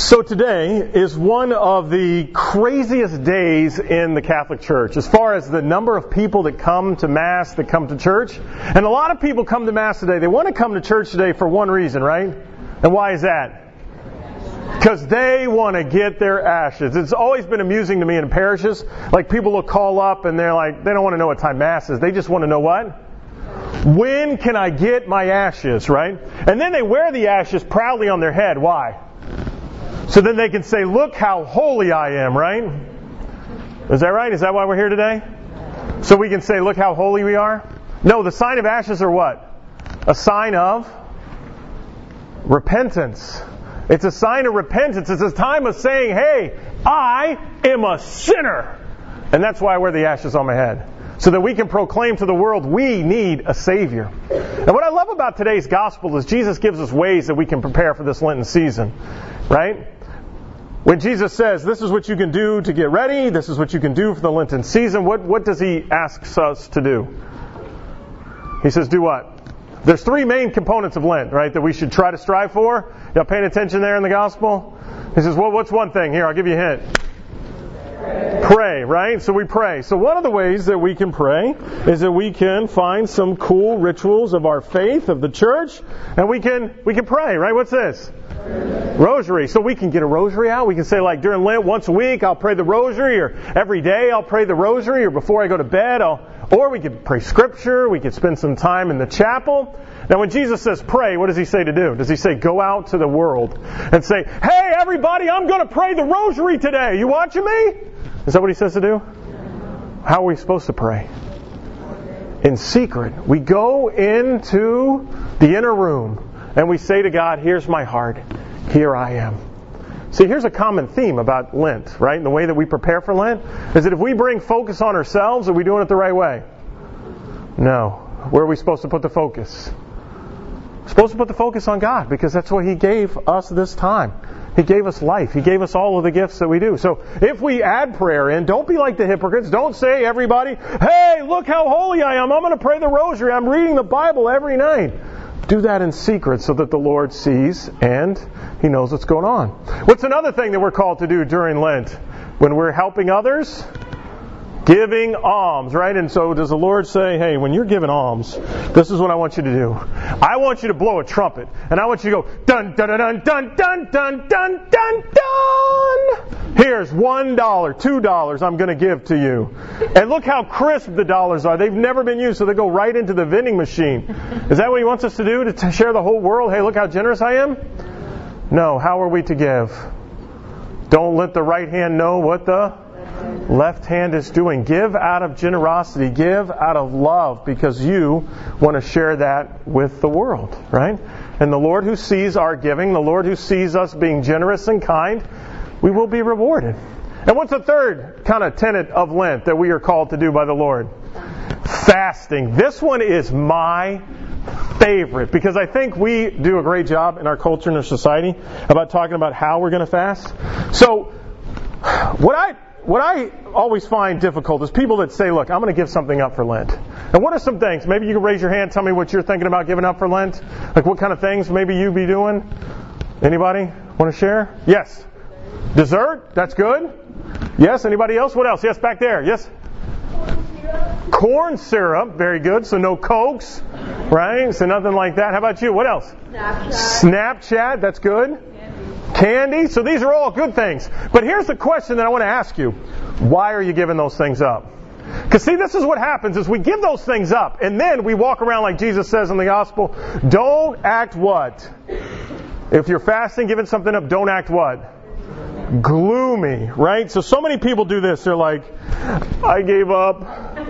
So today is one of the craziest days in the Catholic Church as far as the number of people that come to Mass, that come to church. And a lot of people come to Mass today. They want to come to church today for one reason, right? And why is that? Because they want to get their ashes. It's always been amusing to me in parishes. Like people will call up and they're like, they don't want to know what time Mass is. They just want to know what? When can I get my ashes, right? And then they wear the ashes proudly on their head. Why? So then they can say, look how holy I am, right? Is that right? Is that why we're here today? So we can say, look how holy we are? No, the sign of ashes are what? A sign of repentance. It's a sign of repentance. It's a time of saying, hey, I am a sinner. And that's why I wear the ashes on my head. So that we can proclaim to the world we need a Savior. And what I love about today's gospel is Jesus gives us ways that we can prepare for this Lenten season. Right? When Jesus says, this is what you can do to get ready, this is what you can do for the Lenten season, what does He ask us to do? He says, do what? There's three main components of Lent, right, that we should try to strive for. Y'all paying attention there in the gospel? He says, well, what's one thing? Here, I'll give you a hint. Pray, right? So we pray. So one of the ways that we can pray is that we can find some cool rituals of our faith, of the church, and we can pray, right? What's this? Rosary. So we can get a rosary out. We can say, like, during Lent, once a week, I'll pray the rosary, or every day I'll pray the rosary, or before I go to bed, or we could pray scripture, we could spend some time in the chapel. Now when Jesus says pray, what does He say to do? Does He say go out to the world and say, hey everybody, I'm going to pray the rosary today. You watching me? Is that what He says to do? How are we supposed to pray? In secret. We go into the inner room and we say to God, here's my heart. Here I am. See, here's a common theme about Lent, right? And the way that we prepare for Lent is that if we bring focus on ourselves, are we doing it the right way? No. Where are we supposed to put the focus? We're supposed to put the focus on God because that's what He gave us this time. He gave us life. He gave us all of the gifts that we do. So if we add prayer in, don't be like the hypocrites. Don't say, everybody, hey, look how holy I am. I'm going to pray the rosary. I'm reading the Bible every night. Do that in secret so that the Lord sees and He knows what's going on. What's another thing that we're called to do during Lent? When we're helping others? Giving alms, right? And so does the Lord say, hey, when you're giving alms, this is what I want you to do. I want you to blow a trumpet. And I want you to go, dun, dun, dun, dun, dun, dun, dun, dun, dun. Here's $1, $2 I'm going to give to you. And look how crisp the dollars are. They've never been used, so they go right into the vending machine. Is that what He wants us to do? To share the whole world? Hey, look how generous I am? No, how are we to give? Don't let the right hand know what the left hand is doing. Give out of generosity. Give out of love because you want to share that with the world, right? And the Lord who sees our giving, the Lord who sees us being generous and kind, we will be rewarded. And what's the third kind of tenet of Lent that we are called to do by the Lord? Fasting. This one is my favorite because I think we do a great job in our culture and our society about talking about how we're going to fast. So what I always find difficult is people that say, look, I'm going to give something up for Lent. And what are some things? Maybe you can raise your hand, tell me what you're thinking about giving up for Lent. Like what kind of things maybe you be doing? Anybody want to share? Yes. Dessert? That's good. Yes. Anybody else? What else? Yes, back there. Yes. Corn syrup. Very good. So no Cokes, right? So nothing like that. How about you? What else? Snapchat. That's good. Candy. So these are all good things. But here's the question that I want to ask you. Why are you giving those things up? Because see, this is what happens is we give those things up and then we walk around like Jesus says in the gospel. Don't act what? If you're fasting, giving something up, don't act what? Gloomy, right? So many people do this. They're like, I gave up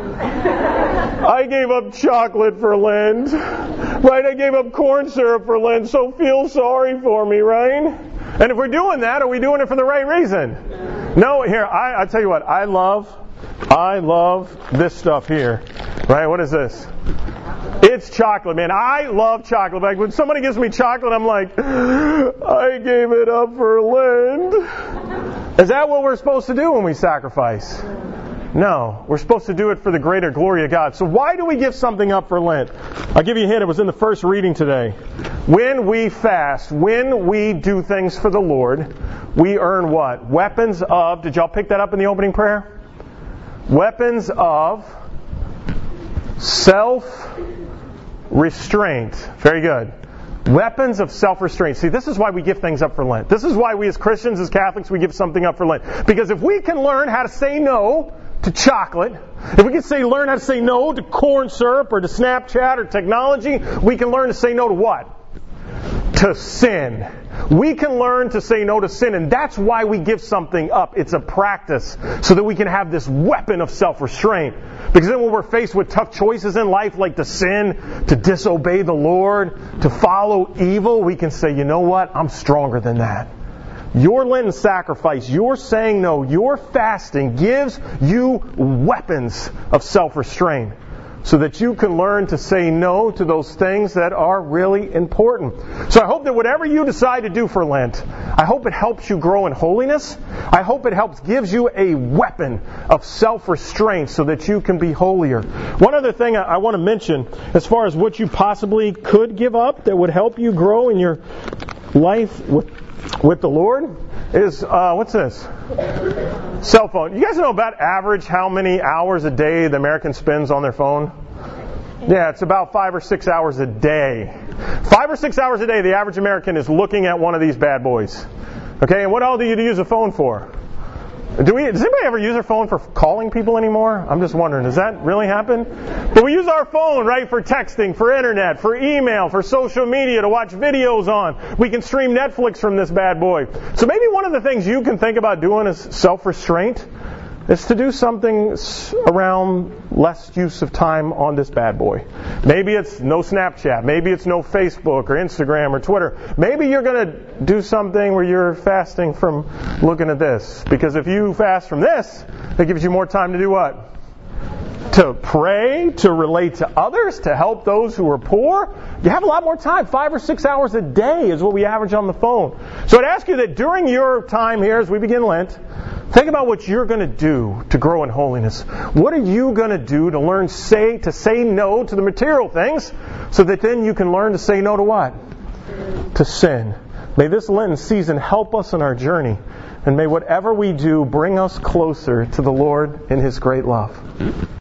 chocolate for Lent, right? I gave up corn syrup for Lent, so feel sorry for me, right? And if we're doing that, are we doing it for the right reason? No, here, I tell you what, I love this stuff here, right? What is this? It's chocolate, man. I love chocolate. Like when somebody gives me chocolate, I'm like, I gave it up for Lent. Is that what we're supposed to do when we sacrifice? No, we're supposed to do it for the greater glory of God. So why do we give something up for Lent? I'll give you a hint. It was in the first reading today. When we fast, when we do things for the Lord, we earn what? Weapons of, did y'all pick that up in the opening prayer? Weapons of self-restraint. Very good. Weapons of self-restraint. See, this is why we give things up for Lent. This is why we as Christians, as Catholics, we give something up for Lent. Because if we can learn how to say no to chocolate, if we can learn how to say no to corn syrup or to Snapchat or technology, we can learn to say no to what? To sin. We can learn to say no to sin, and that's why we give something up. It's a practice so that we can have this weapon of self-restraint. Because then when we're faced with tough choices in life, like to sin, to disobey the Lord, to follow evil, we can say, you know what? I'm stronger than that. Your Lenten sacrifice, your saying no, your fasting gives you weapons of self-restraint so that you can learn to say no to those things that are really important. So I hope that whatever you decide to do for Lent, I hope it helps you grow in holiness. I hope it gives you a weapon of self-restraint so that you can be holier. One other thing I want to mention as far as what you possibly could give up that would help you grow in your life with the Lord is, what's this? Cell phone. You guys know about average how many hours a day the American spends on their phone? Yeah, it's about 5 or 6 hours a day. 5 or 6 hours a day, the average American is looking at one of these bad boys. Okay, and what all do you use a phone for? Does anybody ever use their phone for calling people anymore? I'm just wondering, does that really happen? But we use our phone, right, for texting, for internet, for email, for social media, to watch videos on. We can stream Netflix from this bad boy. So maybe one of the things you can think about doing is self-restraint. Is to do something around less use of time on this bad boy. Maybe it's no Snapchat. Maybe it's no Facebook or Instagram or Twitter. Maybe you're going to do something where you're fasting from looking at this. Because if you fast from this, it gives you more time to do what? To pray, to relate to others, to help those who are poor. You have a lot more time. 5 or 6 hours a day is what we average on the phone. So I'd ask you that during your time here as we begin Lent, think about what you're going to do to grow in holiness. What are you going to do to learn to say no to the material things so that then you can learn to say no to what? To sin. May this Lenten season help us in our journey. And may whatever we do bring us closer to the Lord in His great love.